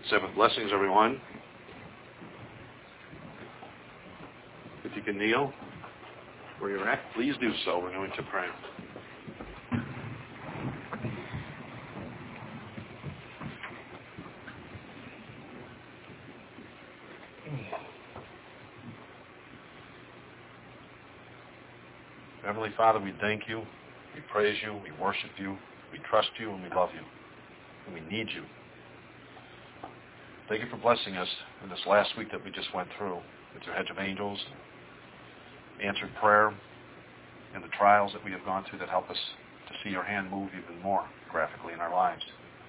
Sabbath blessings, everyone. If you can kneel where you're at, please do so. We're going to pray. Heavenly Father, we thank you, we praise you, we worship you, we trust you, and we love you, and we need you. Thank you for blessing us in this last week that we just went through with your hedge of angels, answered prayer, and the trials that we have gone through that help us to see your hand move even more graphically in our lives.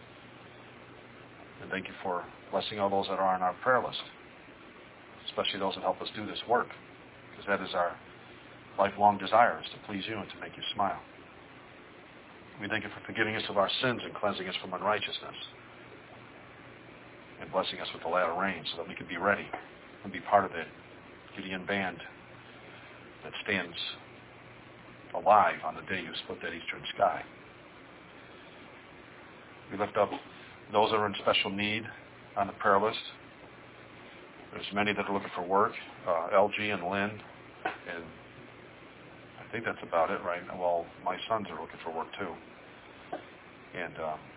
And thank you for blessing all those that are on our prayer list, especially those that help us do this work, because that is our lifelong desire, is to please you and to make you smile. We thank you for forgiving us of our sins and cleansing us from unrighteousness, and blessing us with the latter rain so that we could be ready and be part of the Gideon band that stands alive on the day you split that eastern sky. We lift up those that are in special need on the prayer list. There's many that are looking for work, LG and Lynn, and I think that's about it, right? Well, my sons are looking for work too. And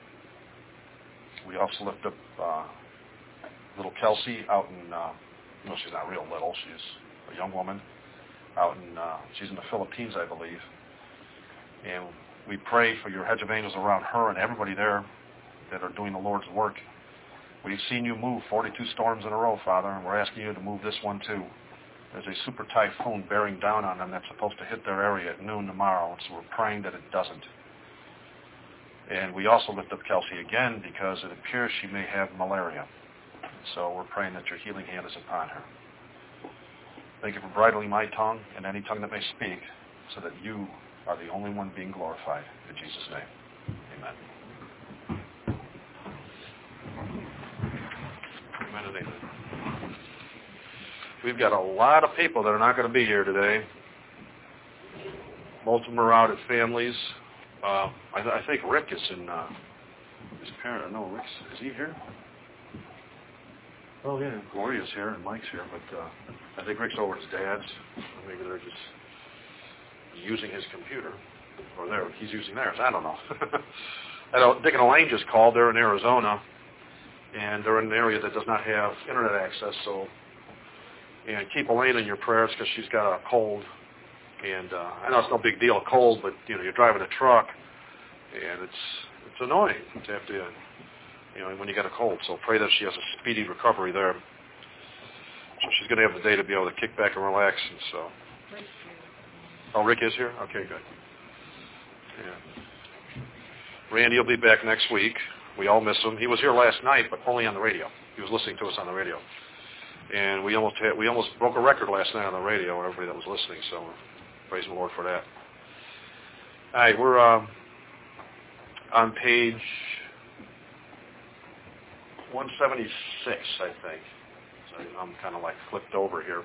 we also lift up little Kelsey out in, no, she's not real little, she's a young woman out in, she's in the Philippines, I believe. And we pray for your hedge of angels around her and everybody there that are doing the Lord's work. We've seen you move 42 storms in a row, Father, and we're asking you to move this one too. There's a super typhoon bearing down on them that's supposed to hit their area at noon tomorrow, so we're praying that it doesn't. And we also lift up Kelsey again because it appears she may have malaria. So we're praying that your healing hand is upon her. Thank you for bridling my tongue and any tongue that may speak, so that you are the only one being glorified. In Jesus' name, amen. Amen and amen. We've got a lot of people that are not going to be here today. Most of them are out at families. I think Rick is in his parent. No, Rick's, is he here? Oh, yeah. Gloria's here and Mike's here, but I think Rick's over at his dad's. Maybe they're just using his computer. Or he's using theirs. I don't know. I know Dick and Elaine just called. They're in Arizona, and they're in an area that does not have internet access, so... And keep Elaine in your prayers because she's got a cold. And I know it's no big deal, a cold, but you're driving a truck, and it's annoying to have to, when you get a cold. So pray that she has a speedy recovery there. So she's going to have the day to be able to kick back and relax. And so. Oh, Rick is here? Okay, good. Yeah. Randy will be back next week. We all miss him. He was here last night, but only on the radio. He was listening to us on the radio. And we almost broke a record last night on the radio, everybody that was listening, so praise the Lord for that. All right, we're on page 176, I think. So I'm kind of like flipped over here.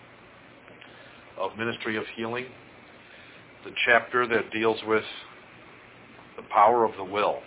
Of Ministry of Healing, the chapter that deals with the power of the will.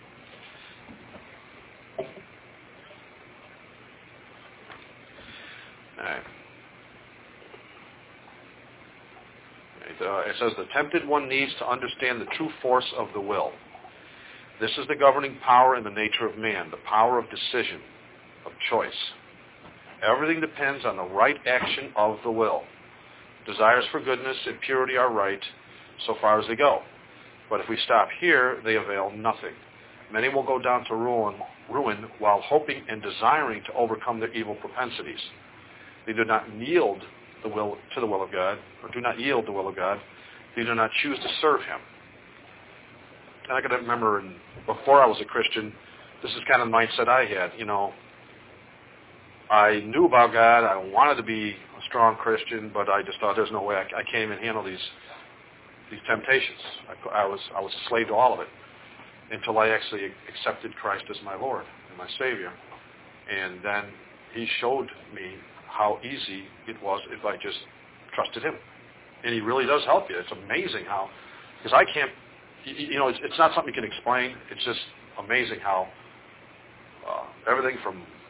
It says, the tempted one needs to understand the true force of the will. This is the governing power in the nature of man, the power of decision, of choice. Everything depends on the right action of the will. Desires for goodness and purity are right so far as they go. But if we stop here, they avail nothing. Many will go down to ruin while hoping and desiring to overcome their evil propensities. They do not yield the will to the will of God, or do not yield the will of God. They do not choose to serve Him. And I can remember before I was a Christian, this is kind of the mindset I had. I knew about God. I wanted to be a strong Christian, but I just thought there's no way I can't even handle these temptations. I was a slave to all of it until I actually accepted Christ as my Lord and my Savior. And then He showed me how easy it was if I just trusted Him. And He really does help you. It's amazing how, because I can't, it's not something you can explain. It's just amazing how everything from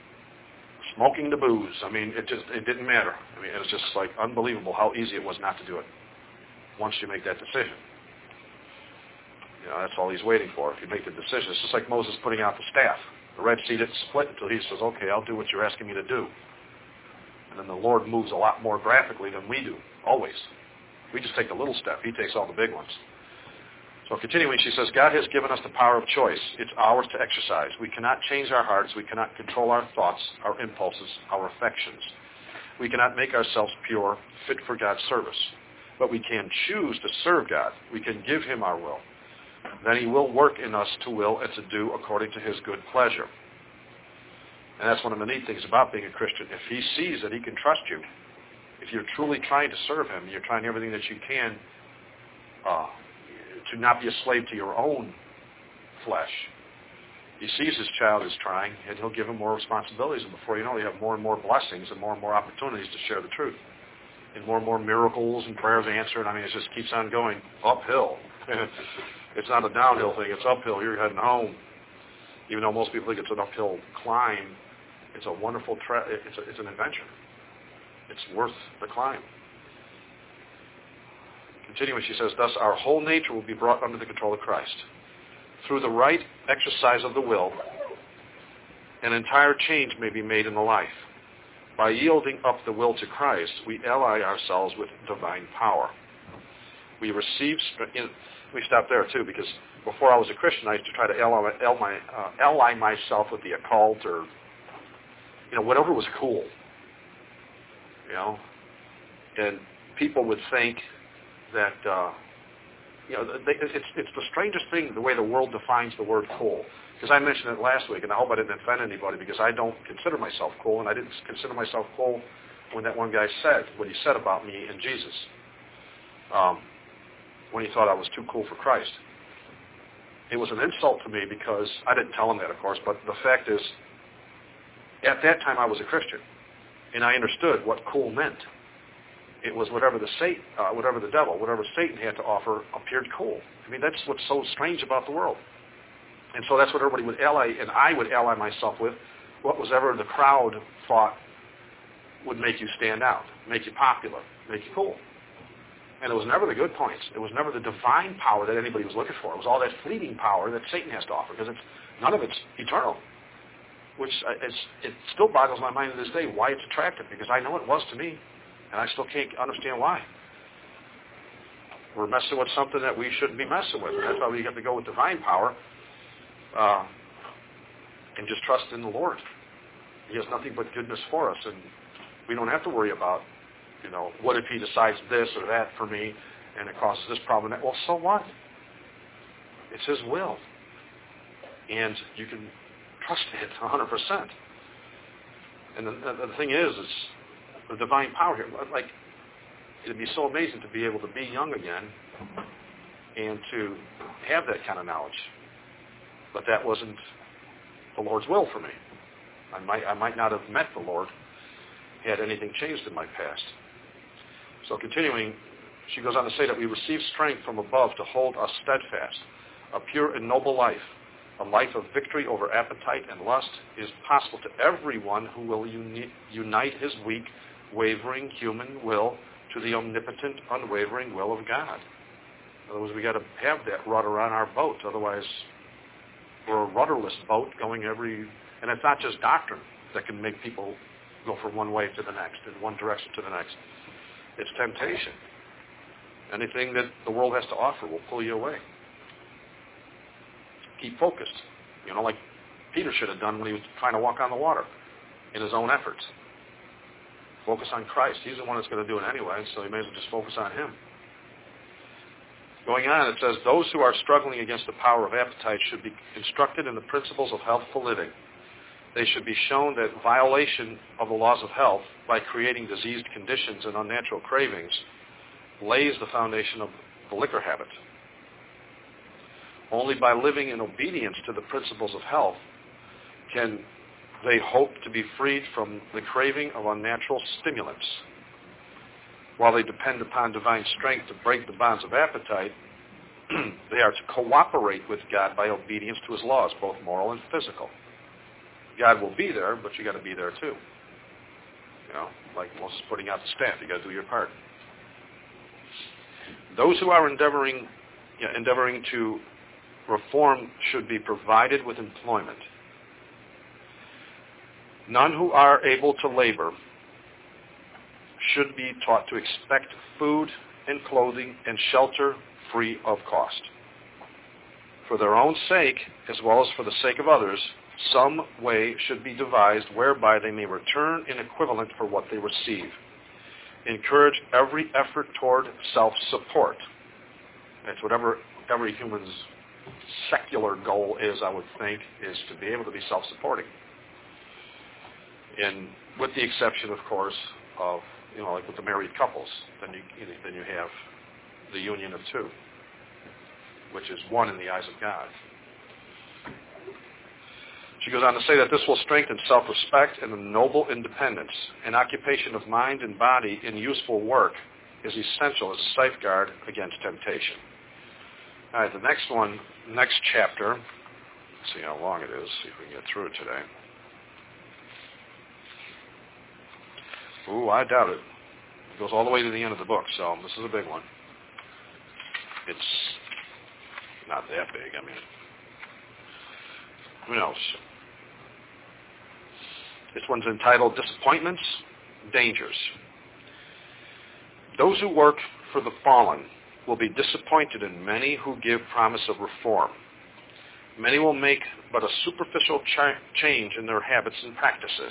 smoking the booze. I mean, it didn't matter. I mean, it was just like unbelievable how easy it was not to do it once you make that decision. You know, that's all he's waiting for. If you make the decision, it's just like Moses putting out the staff. The Red Sea didn't split until he says, okay, I'll do what you're asking me to do. And then the Lord moves a lot more graphically than we do, always. We just take the little step. He takes all the big ones. So continuing, she says, God has given us the power of choice. It's ours to exercise. We cannot change our hearts. We cannot control our thoughts, our impulses, our affections. We cannot make ourselves pure, fit for God's service. But we can choose to serve God. We can give him our will. Then he will work in us to will and to do according to his good pleasure. And that's one of the neat things about being a Christian. If he sees that he can trust you, if you're truly trying to serve him, you're trying everything that you can to not be a slave to your own flesh. He sees his child is trying, and he'll give him more responsibilities. And before you know it, you have more and more blessings and more opportunities to share the truth. And more miracles and prayers answered. I mean, it just keeps on going uphill. It's not a downhill thing. It's uphill. You're heading home. Even though most people think it's an uphill climb, it's a wonderful it's an adventure. It's worth the climb. Continuing, she says, thus our whole nature will be brought under the control of Christ. Through the right exercise of the will, an entire change may be made in the life. By yielding up the will to Christ, we ally ourselves with divine power. We receive... We stop there, too, because before I was a Christian, I used to try to ally myself with the occult or, whatever was cool. And people would think that, it's the strangest thing, the way the world defines the word cool. Because I mentioned it last week, and I hope I didn't offend anybody, because I don't consider myself cool, and I didn't consider myself cool when that one guy said what he said about me and Jesus. When he thought I was too cool for Christ. It was an insult to me because I didn't tell him that, of course, but the fact is, at that time I was a Christian, and I understood what cool meant. It was whatever the devil, whatever Satan had to offer appeared cool. I mean, that's what's so strange about the world. And so that's what everybody would ally, and I would ally myself with, what was ever the crowd thought would make you stand out, make you popular, make you cool. And it was never the good points. It was never the divine power that anybody was looking for. It was all that fleeting power that Satan has to offer, because none of it's eternal. Which it still boggles my mind to this day why it's attractive, because I know it was to me, and I still can't understand why. We're messing with something that we shouldn't be messing with. And that's why we have to go with divine power and just trust in the Lord. He has nothing but goodness for us, and we don't have to worry about, what if he decides this or that for me and it causes this problem? Well, so what? It's his will. And you can trust it 100%. And the thing is, it's the divine power here. Like, it'd be so amazing to be able to be young again and to have that kind of knowledge. But that wasn't the Lord's will for me. I might not have met the Lord had anything changed in my past. So continuing, she goes on to say that we receive strength from above to hold us steadfast. A pure and noble life, a life of victory over appetite and lust, is possible to everyone who will unite his weak, wavering human will to the omnipotent, unwavering will of God. In other words, we got to have that rudder on our boat. Otherwise, we're a rudderless boat going and it's not just doctrine that can make people go from one way to the next, in one direction to the next. It's temptation. Anything that the world has to offer will pull you away. Keep focused. Like Peter should have done when he was trying to walk on the water in his own efforts. Focus on Christ. He's the one that's going to do it anyway, so you may as well just focus on him. Going on, it says, those who are struggling against the power of appetite should be instructed in the principles of healthful living. They should be shown that violation of the laws of health by creating diseased conditions and unnatural cravings lays the foundation of the liquor habit. Only by living in obedience to the principles of health can they hope to be freed from the craving of unnatural stimulants. While they depend upon divine strength to break the bonds of appetite, they are to cooperate with God by obedience to his laws, both moral and physical. God will be there, but you got to be there too. like Moses putting out the staff. You got to do your part. Those who are endeavoring to reform should be provided with employment. None who are able to labor should be taught to expect food and clothing and shelter free of cost. For their own sake, as well as for the sake of others, some way should be devised whereby they may return in equivalent for what they receive. Encourage every effort toward self-support. That's whatever every human's secular goal is, I would think, is to be able to be self-supporting. And with the exception, of course, of, like with the married couples, then you have the union of two, which is one in the eyes of God. She goes on to say that this will strengthen self-respect and a noble independence. An occupation of mind and body in useful work is essential as a safeguard against temptation. All right, the next chapter, let's see how long it is, see if we can get through it today. Ooh, I doubt it. It goes all the way to the end of the book, so this is a big one. It's not that big, I mean, who knows? This one's entitled Disappointments, Dangers. Those who work for the fallen will be disappointed in many who give promise of reform. Many will make but a superficial change in their habits and practices.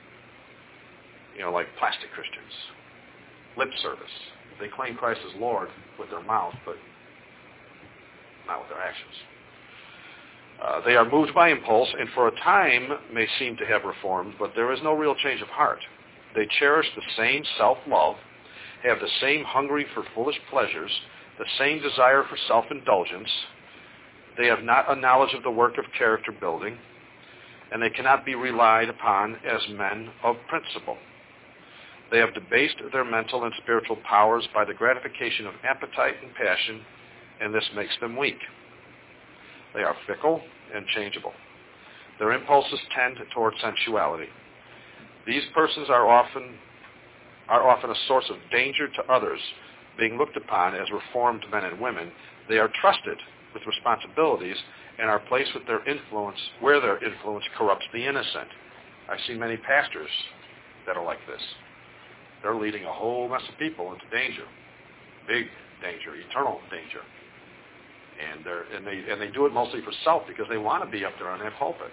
Like plastic Christians. Lip service. They claim Christ as Lord with their mouth, but not with their actions. They are moved by impulse and for a time may seem to have reformed, but there is no real change of heart. They cherish the same self-love, have the same hungry for foolish pleasures, the same desire for self-indulgence. They have not a knowledge of the work of character building, and they cannot be relied upon as men of principle. They have debased their mental and spiritual powers by the gratification of appetite and passion, and this makes them weak. They are fickle and changeable. Their impulses tend toward sensuality. These persons are often a source of danger to others, being looked upon as reformed men and women. They are trusted with responsibilities and are placed with their influence where their influence corrupts the innocent. I've seen many pastors that are like this. They're leading a whole mess of people into danger, big danger, eternal danger. And they do it mostly for self because they want to be up there on that pulpit.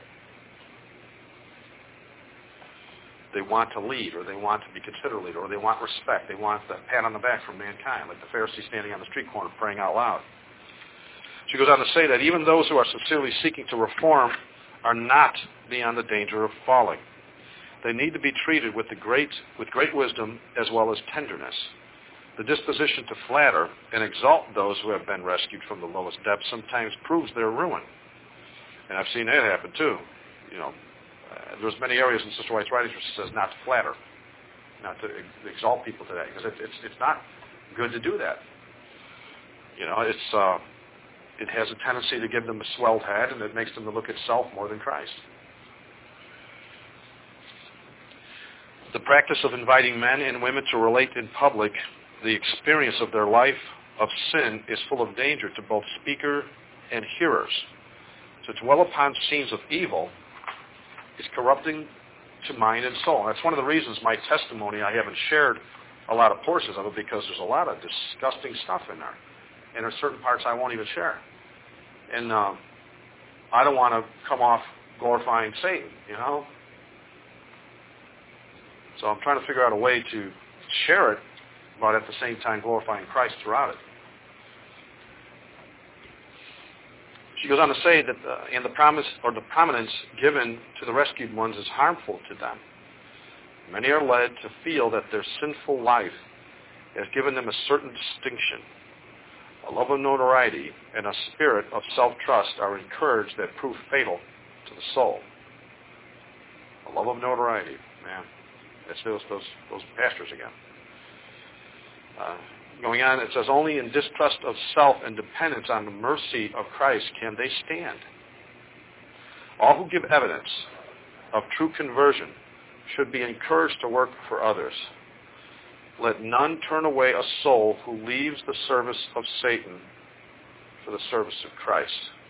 They want to lead, or they want to be considered a leader, or they want respect. They want the pat on the back from mankind, like the Pharisee standing on the street corner praying out loud. She goes on to say that even those who are sincerely seeking to reform are not beyond the danger of falling. They need to be treated with great wisdom as well as tenderness. The disposition to flatter and exalt those who have been rescued from the lowest depths sometimes proves their ruin. And I've seen that happen too. There's many areas in Sister White's writings where she says not to flatter, not to exalt people today, because it's not good to do that. It has a tendency to give them a swelled head, and it makes them to look at self more than Christ. The practice of inviting men and women to relate in public the experience of their life of sin is full of danger to both speaker and hearers. To dwell upon scenes of evil is corrupting to mind and soul. That's one of the reasons my testimony, I haven't shared a lot of portions of it, because there's a lot of disgusting stuff in there. And there's certain parts I won't even share. And I don't want to come off glorifying Satan, So I'm trying to figure out a way to share it, but at the same time glorifying Christ throughout it. She goes on to say that the prominence given to the rescued ones is harmful to them. Many are led to feel that their sinful life has given them a certain distinction. A love of notoriety and a spirit of self-trust are encouraged that prove fatal to the soul. A love of notoriety, man. That's those pastors again. Going on, it says, only in distrust of self and dependence on the mercy of Christ can they stand. All who give evidence of true conversion should be encouraged to work for others. Let none turn away a soul who leaves the service of Satan for the service of Christ.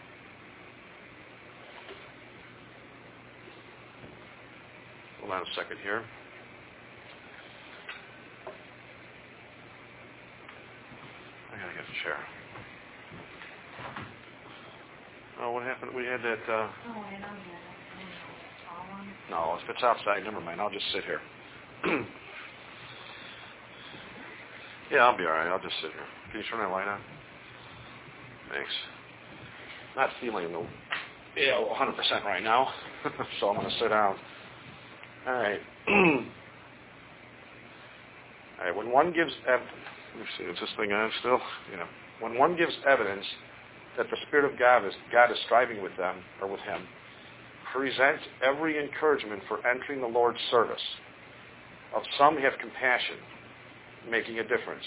Hold on a second here. I gotta get a chair. Oh, what happened? We had that. No, if it's outside, never mind. I'll just sit here. Yeah, I'll be all right. I'll just sit here. Can you turn that light on? Thanks. Not feeling 100% right now, so I'm going to sit down. All right. All right. When one gives evidence, let me see, is this thing on still? Yeah. When one gives evidence that the Spirit of God is striving with them or with him, present every encouragement for entering the Lord's service. Of some have compassion, making a difference.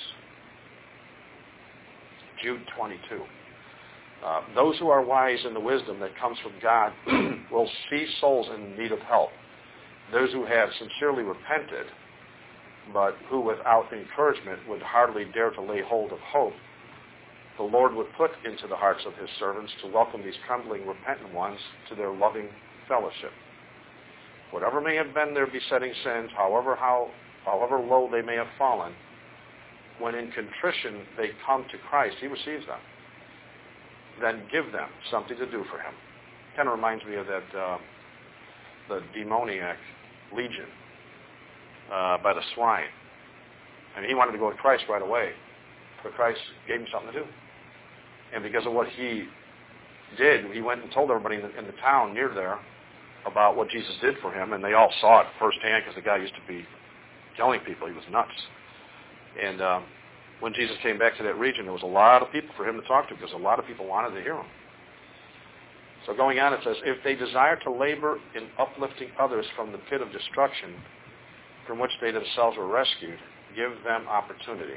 Jude 22. Those who are wise in the wisdom that comes from God will see souls in need of help. Those who have sincerely repented, but who without encouragement would hardly dare to lay hold of hope, the Lord would put into the hearts of his servants to welcome these trembling, repentant ones to their loving fellowship. Whatever may have been their besetting sins, however low they may have fallen, when in contrition they come to Christ, he receives them. Then give them something to do for him. Kind of reminds me of that the demoniac legion by the swine. I mean, he wanted to go to Christ right away, but Christ gave him something to do. And because of what he did, he went and told everybody in the town near there about what Jesus did for him, and they all saw it firsthand because the guy used to be killing people. He was nuts. And when Jesus came back to that region, there was a lot of people for him to talk to because a lot of people wanted to hear him. So going on, it says, if they desire to labor in uplifting others from the pit of destruction from which they themselves were rescued, give them opportunity.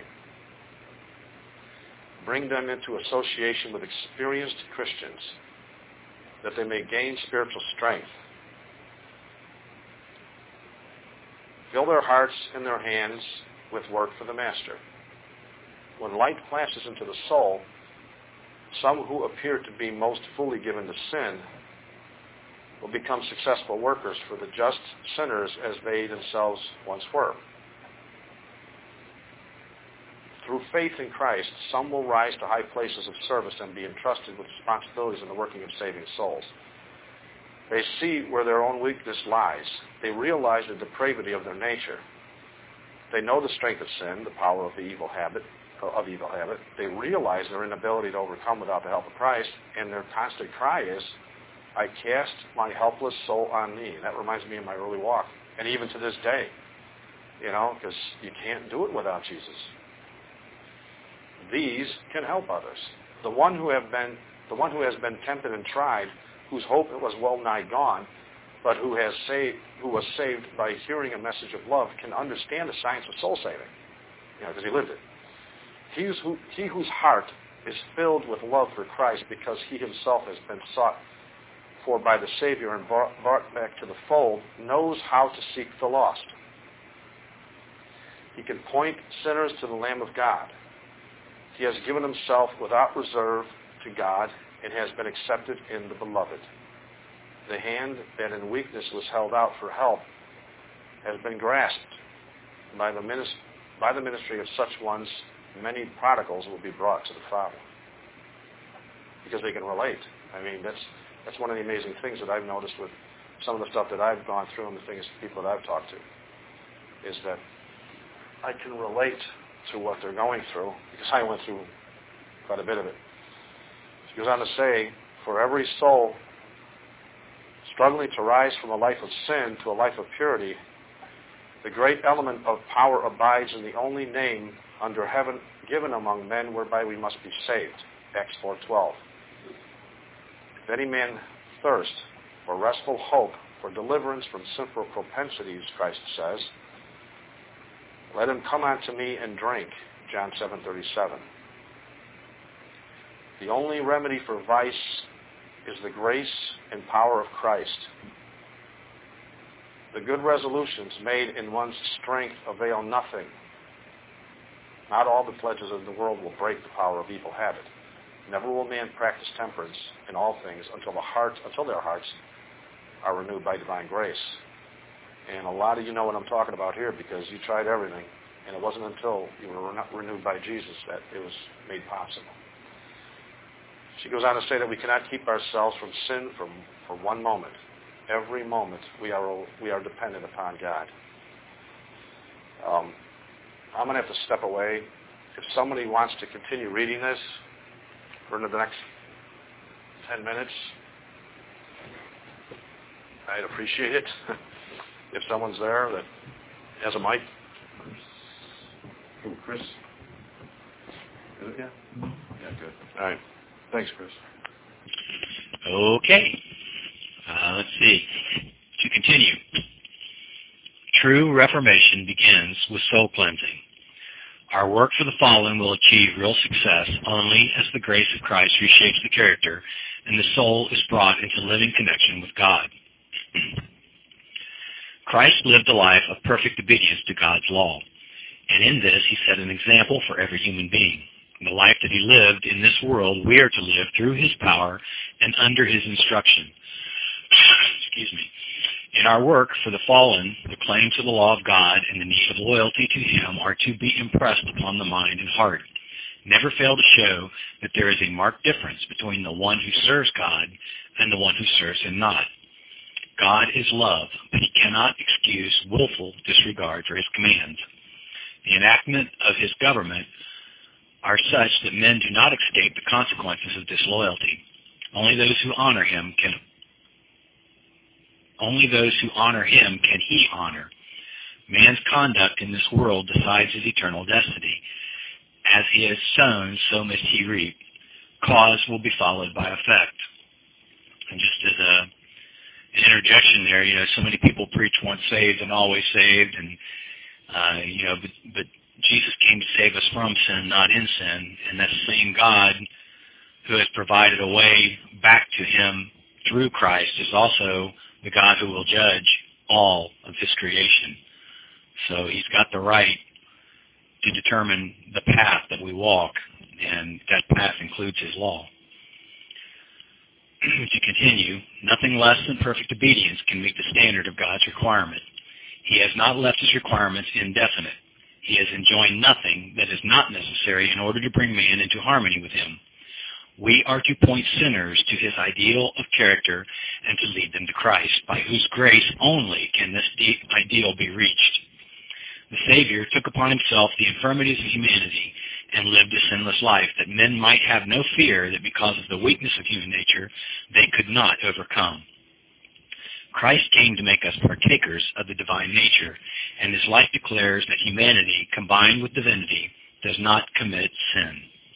Bring them into association with experienced Christians that they may gain spiritual strength. Fill their hearts and their hands with work for the Master. When light flashes into the soul, some who appear to be most fully given to sin will become successful workers for the just sinners as they themselves once were. Through faith in Christ, some will rise to high places of service and be entrusted with responsibilities in the working of saving souls. They see where their own weakness lies. They realize the depravity of their nature. They know the strength of sin, the power of the evil habit. They realize their inability to overcome without the help of Christ, and their constant cry is, I cast my helpless soul on thee. That reminds me of my early walk, and even to this day, because you can't do it without Jesus. These can help others. The one who has been tempted and tried, whose hope was well nigh gone, but who was saved by hearing a message of love, can understand the science of soul saving, because he lived it. He whose heart is filled with love for Christ because he himself has been sought for by the Savior and brought back to the fold, knows how to seek the lost. He can point sinners to the Lamb of God. He has given himself without reserve to God and has been accepted in the Beloved. The hand that in weakness was held out for help has been grasped by the ministry of such ones. Many prodigals will be brought to the Father because they can relate. I mean, that's one of the amazing things that I've noticed with some of the stuff that I've gone through and the things, people that I've talked to, is that I can relate to what they're going through because I went through quite a bit of it. He goes on to say, for every soul struggling to rise from a life of sin to a life of purity, the great element of power abides in the only name under heaven given among men whereby we must be saved. Acts 4:12. If any man thirst for restful hope, for deliverance from sinful propensities, Christ says, let him come unto me and drink. John 7:37. The only remedy for vice is the grace and power of Christ. The good resolutions made in one's strength avail nothing. Not all the pledges of the world will break the power of evil habit. Never will man practice temperance in all things until their hearts are renewed by divine grace. And a lot of you know what I'm talking about here because you tried everything, and it wasn't until you were renewed by Jesus that it was made possible. She goes on to say that we cannot keep ourselves from sin for one moment. Every moment we are dependent upon God. I'm going to have to step away. If somebody wants to continue reading this for the next 10 minutes, I'd appreciate it. If someone's there that has a mic. Ooh, Chris? Is it? Yeah? Yeah, good. All right. Thanks, Chris. Okay. Let's see. To continue. True reformation begins with soul cleansing. Our work for the fallen will achieve real success only as the grace of Christ reshapes the character and the soul is brought into living connection with God. Christ lived a life of perfect obedience to God's law, and in this he set an example for every human being. The life that he lived in this world, we are to live through his power and under his instruction. Excuse me. In our work for the fallen, the claims of the law of God and the need of loyalty to him are to be impressed upon the mind and heart. Never fail to show that there is a marked difference between the one who serves God and the one who serves him not. God is love, but he cannot excuse willful disregard for his commands. The enactment of his government are such that men do not escape the consequences of disloyalty. Only those who honor him can he honor. Man's conduct in this world decides his eternal destiny. As he has sown, so must he reap. Cause will be followed by effect. And just as an interjection there, so many people preach once saved and always saved, and but Jesus came to save us from sin, not in sin, and that same God who has provided a way back to him through Christ is also the God who will judge all of his creation. So he's got the right to determine the path that we walk, and that path includes his law. To continue, nothing less than perfect obedience can meet the standard of God's requirement. He has not left his requirements indefinite. He has enjoined nothing that is not necessary in order to bring man into harmony with him. We are to point sinners to his ideal of character and to lead them to Christ, by whose grace only can this ideal be reached. The Savior took upon himself the infirmities of humanity and lived a sinless life, that men might have no fear that because of the weakness of human nature, they could not overcome. Christ came to make us partakers of the divine nature, and his life declares that humanity, combined with divinity, does not commit sin.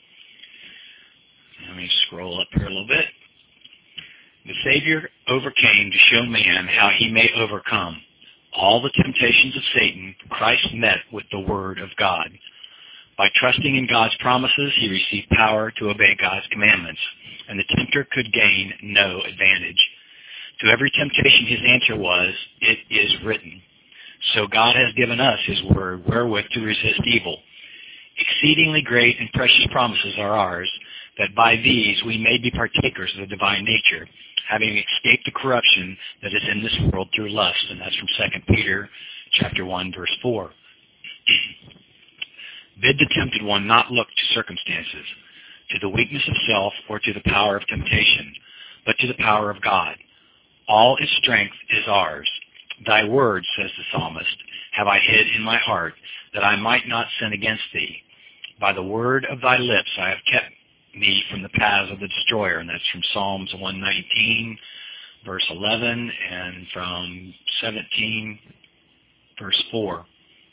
Let me scroll up here a little bit. The Savior overcame to show man how he may overcome. All the temptations of Satan, Christ met with the Word of God. By trusting in God's promises, he received power to obey God's commandments, and the tempter could gain no advantage. To every temptation his answer was, "It is written." So God has given us his word wherewith to resist evil. Exceedingly great and precious promises are ours, that by these we may be partakers of the divine nature, having escaped the corruption that is in this world through lust. And that's from 2 Peter chapter 1, verse 4. Bid the tempted one not look to circumstances, to the weakness of self, or to the power of temptation, but to the power of God. All its strength is ours. Thy word, says the psalmist, have I hid in my heart, that I might not sin against thee. By the word of thy lips I have kept me from the paths of the destroyer. And that's from Psalms 119, verse 11, and from 17, verse 4.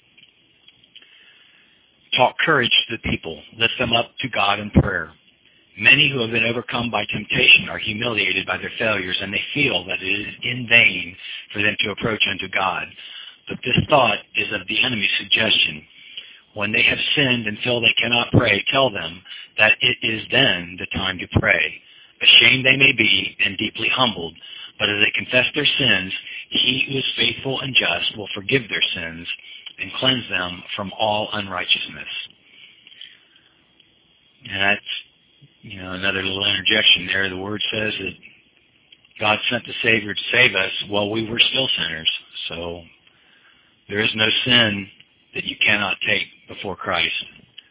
Talk courage to the people. Lift them up to God in prayer. Many who have been overcome by temptation are humiliated by their failures, and they feel that it is in vain for them to approach unto God. But this thought is of the enemy's suggestion. When they have sinned and feel they cannot pray, tell them that it is then the time to pray. Ashamed they may be and deeply humbled, But as they confess their sins, he who is faithful and just will forgive their sins and cleanse them from all unrighteousness. And that's, another little interjection there. The Word says that God sent the Savior to save us while we were still sinners. So there is no sin that you cannot take before Christ.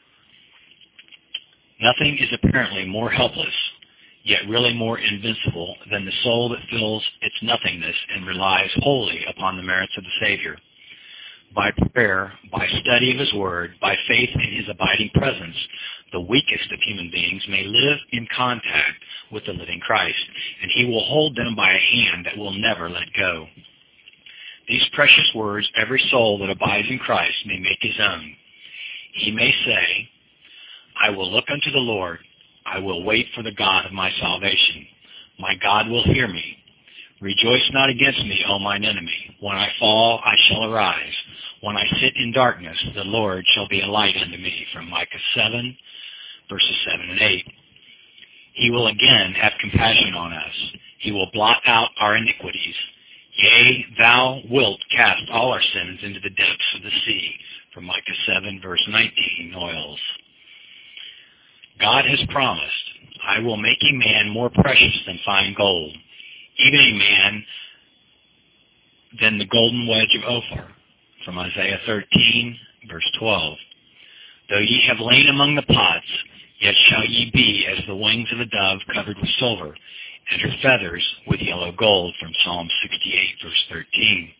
Nothing is apparently more helpless, yet really more invincible than the soul that feels its nothingness and relies wholly upon the merits of the Savior. By prayer, by study of His Word, by faith in His abiding presence, the weakest of human beings may live in contact with the living Christ, and He will hold them by a hand that will never let go. These precious words every soul that abides in Christ may make his own. He may say, I will look unto the Lord. I will wait for the God of my salvation. My God will hear me. Rejoice not against me, O mine enemy. When I fall, I shall arise. When I sit in darkness, the Lord shall be a light unto me. From Micah 7, verses 7 and 8. He will again have compassion on us. He will blot out our iniquities. Yea, thou wilt cast all our sins into the depths of the sea. From Micah 7, verse 19, Noils. God has promised, I will make a man more precious than fine gold, even a man than the golden wedge of Ophir. From Isaiah 13, verse 12. Though ye have lain among the pots, yet shall ye be as the wings of a dove covered with silver, and her feathers with yellow gold. From Psalm 68, verse 13.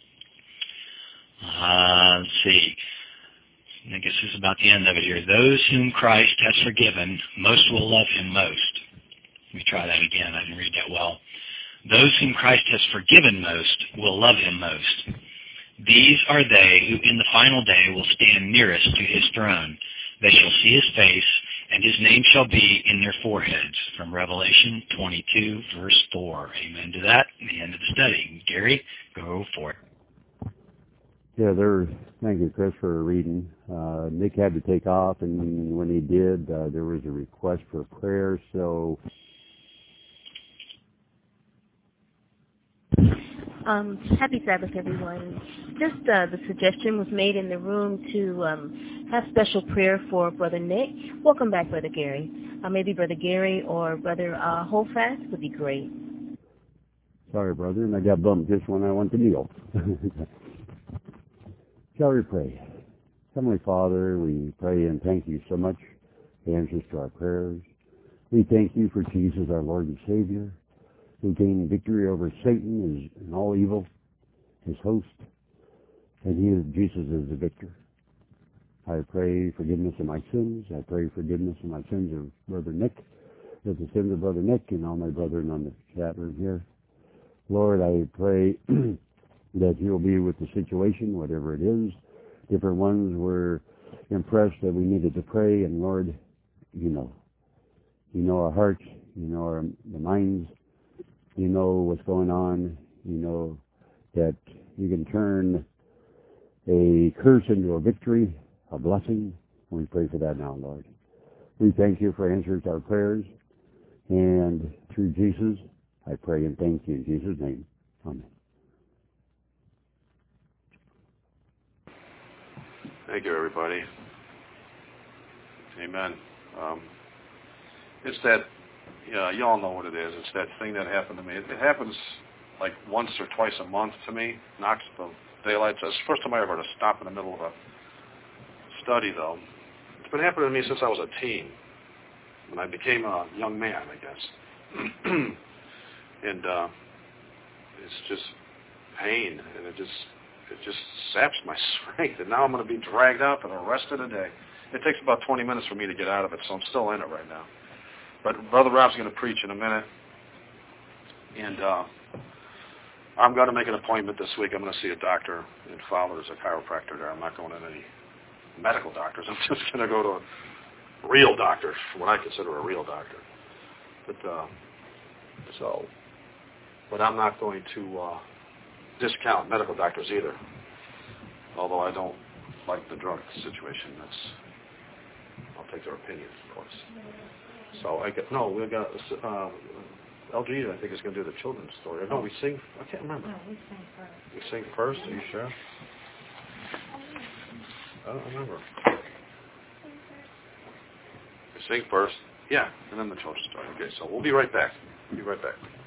Let's see. I guess this is about the end of it here. Those whom Christ has forgiven, most will love Him most. Let me try that again. I didn't read that well. Those whom Christ has forgiven most will love Him most. These are they who in the final day will stand nearest to His throne. They shall see His face, and His name shall be in their foreheads. From Revelation 22, verse 4. Amen to that. The end of the study. Gary, go for it. Yeah, thank you, Chris, for reading. Nick had to take off, and when he did, there was a request for prayer, so... Happy Sabbath, everyone. Just the suggestion was made in the room to have special prayer for Brother Nick. Welcome back, Brother Gary. Maybe Brother Gary or Brother Holfast would be great. Sorry, brother, and I got bumped just when I went to kneel. Shall we pray? Heavenly Father, we pray and thank you so much for answers to our prayers. We thank you for Jesus, our Lord and Savior, who gained victory over Satan and all evil, his host, and Jesus is the victor. I pray forgiveness of my sins. I pray forgiveness of my sins of Brother Nick, of the sins of Brother Nick and all my brethren on the chat room here. Lord, I pray that you'll be with the situation, whatever it is. Different ones were impressed that we needed to pray, and Lord, you know our hearts, you know the minds, you know what's going on, you know that you can turn a curse into a victory, a blessing. We pray for that now, Lord. We thank you for answering our prayers, and through Jesus, I pray and thank you in Jesus' name. Amen. Thank you, everybody. Amen. It's that, you all know what it is. It's that thing that happened to me. It happens like once or twice a month to me. Knocks the daylights. It's the first time I ever had to stop in the middle of a study, though. It's been happening to me since I was a teen. When I became a young man, I guess. And it's just pain, and it just saps my strength, and now I'm going to be dragged out for the rest of the day. It takes about 20 minutes for me to get out of it, so I'm still in it right now. But Brother Rob's going to preach in a minute, and I'm going to make an appointment this week. I'm going to see a doctor in Fowler. There's a chiropractor there. I'm not going to any medical doctors. I'm just going to go to a real doctor, what I consider a real doctor. But I'm not going to discount medical doctors either, although I don't like the drug situation. I'll take their opinions, of course. So we got LG, I think, is going to do the children's story. No, we sing. I can't remember. No, we sing first. We sing first. Are you sure? I don't remember. We sing first. Yeah, and then the children's story. Okay, so we'll be right back. Be right back.